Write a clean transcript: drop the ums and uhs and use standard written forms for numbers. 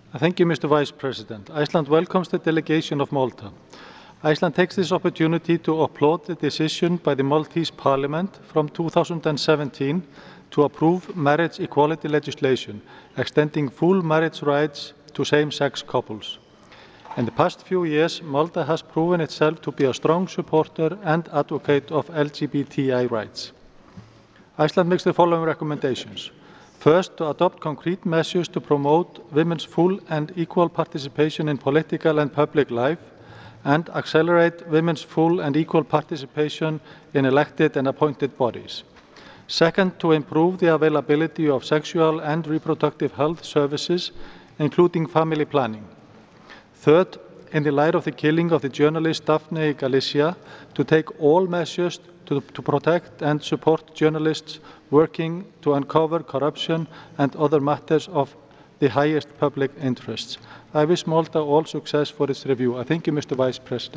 Thank you, Mr. Vice President. Iceland welcomes the delegation of Malta. Iceland takes this opportunity to applaud the decision by the Maltese Parliament from 2017 to approve marriage equality legislation, extending full marriage rights to same-sex couples. In the past few years, Malta has proven itself to be a strong supporter and advocate of LGBTI rights. Iceland makes the following recommendations. First, to adopt concrete measures to promote women's full and equal participation in political and public life, and accelerate women's full and equal participation in elected and appointed bodies. Second, to improve the availability of sexual and reproductive health services, including family planning. Third, in the light of the killing of the journalist Daphne Galizia, to take all measures to protect and support journalists working to uncover corruption and other matters of the highest public interests. I wish Malta all success for its review. I thank you, Mr. Vice President.